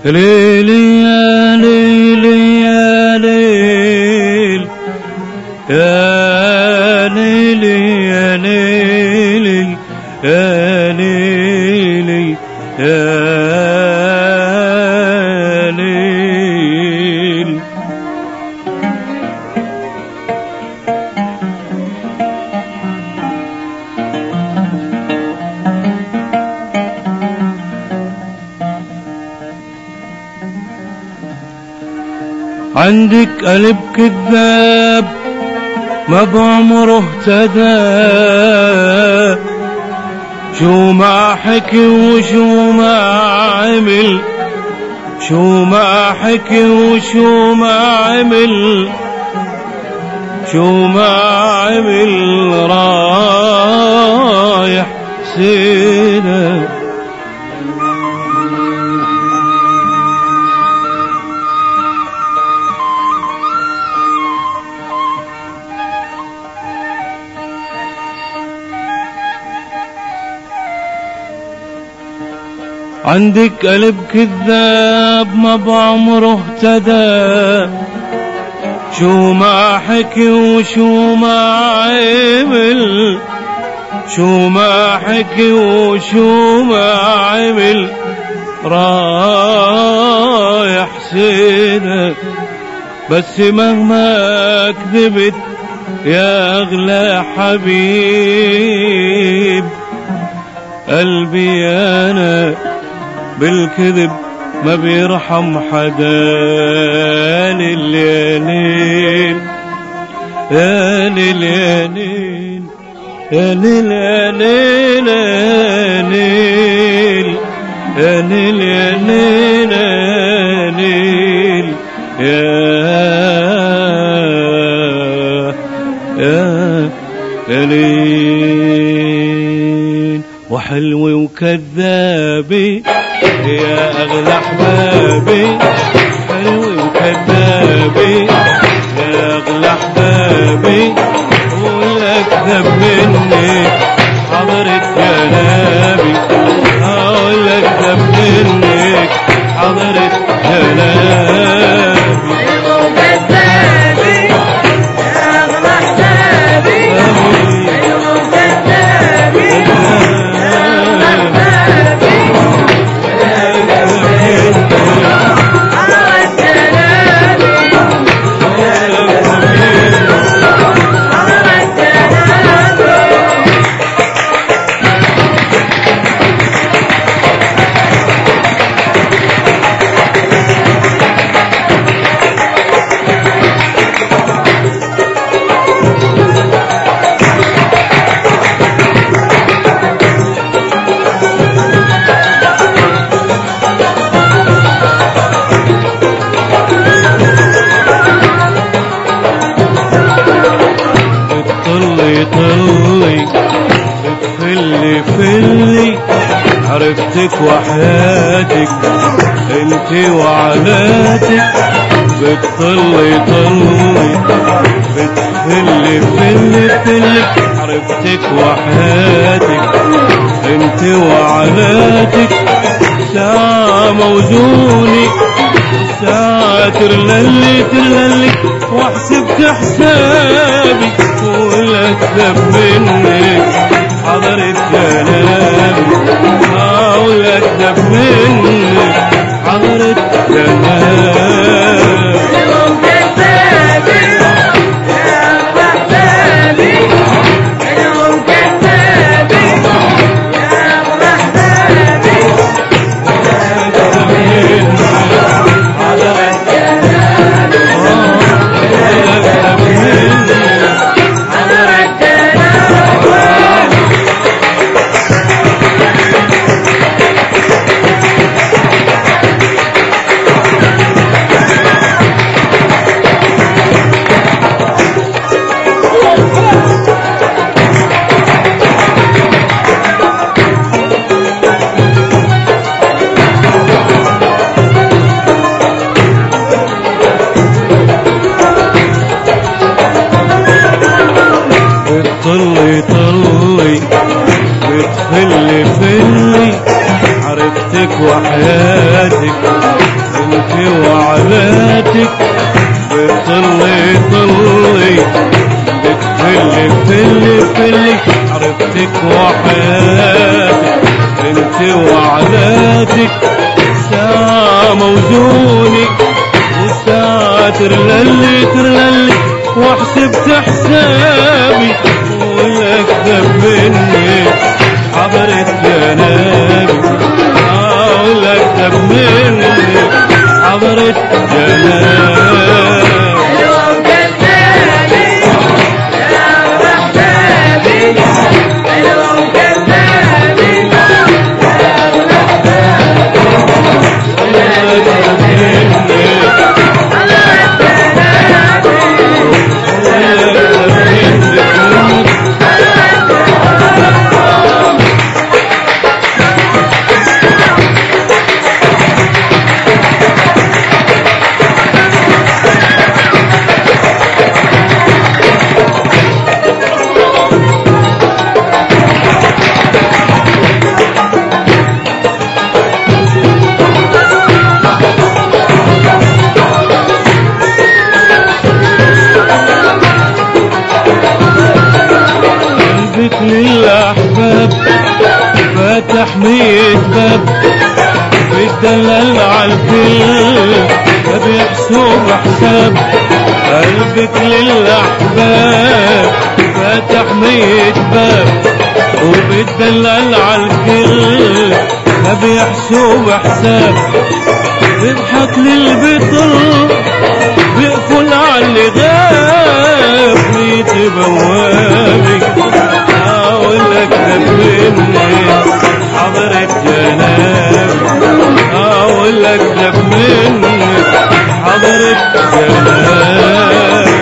ليلي يا ليلي يا ليل يا ليلي يا ليلي يا ليلي يا ليل. عندك قلب كذاب ما بعمره اهتدى، شو ما حكي وشو ما عمل، شو ما حكي وشو ما عمل، شو ما عمل رايح سيده. عندك قلب كذاب ما بعمره اهتدى، شو ما حكي وشو ما عمل، شو ما حكي وشو ما عمل رايح سيدك. بس مهما كذبت يا أغلى حبيب قلبي أنا بالكذب ما بيرحم حدا. ليل يا ليل يا ليل يا ليل يا ليل يا ليل يا ليل يا ليل يا ليل يا ليل. وحلوة وكذابة يا أغلى أحبابي، حلوة وكذابة يا أغلى أحبابي، والأكذب منك حضرت جنابي، والأكذب منك حضرت جنابي. عرفتك وحياتك انت وعلاتك، بتطلي طلي بتفلي فلي، عرفتك وحياتك انت وعلاتك. ساعة موزوني ساعة ترللي واحسبك حسابي، والأكذب منك حضرت جنابي، والأكذب منك حضرت جنابي. طلي طلي بتفلي فلي، عرفتك وحياتك وحياتك بتطلي طلي بتفلي فلي فلي عرفتك وحياتك انت وعلاتك ساعة موزونك وساتر للي ترللي وحسبت حسابي ويكذب مني حضرت جنابي ويكذب مني حضرت جنابي للأحباب فاتح 100 باب بيدلل عالكل ما بيحسب حساب قلبك للأحباب فاتح 100 باب وبيدلل عالكل ما بيحسب حساب بيضحك للبطل بيقفل عاللي غاب 100 بوابي اقولك ده مني حضرت جنابي اقولك ده مني حضرت جنابي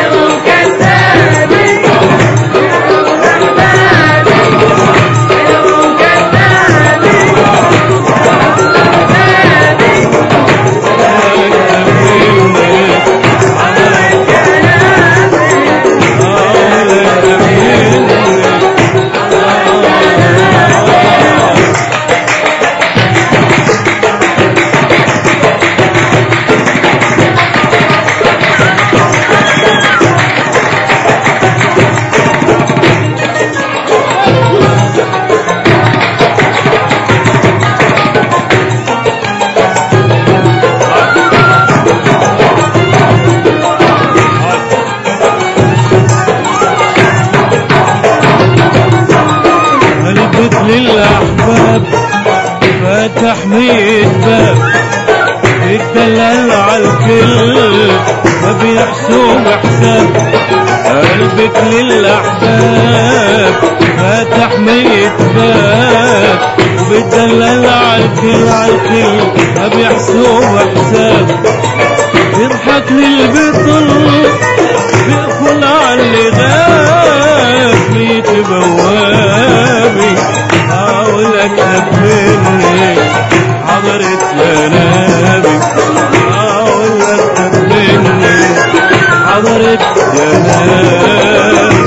للأحباب فاتح 100 باب بيدلل عالكل ما بيحسب حساب قلبك للأحباب فاتح 100 باب وبيدلل عالكل ما بيحسب حساب بيضحك للبطل بيقفل عاللي غاب 100 بوابي اقولك مني حضرت جنابي اقولك مني حضرت جنابي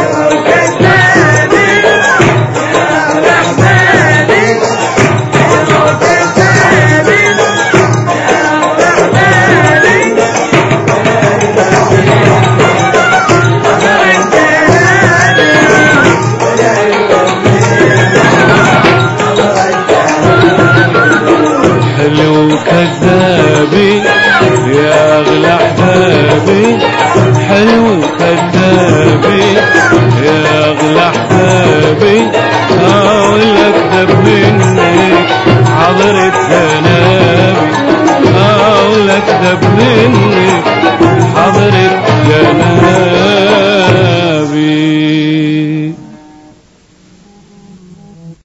حلو كذابي يا اغلى احبابي حلو كذابي يا اغلى احبابي اقولك ده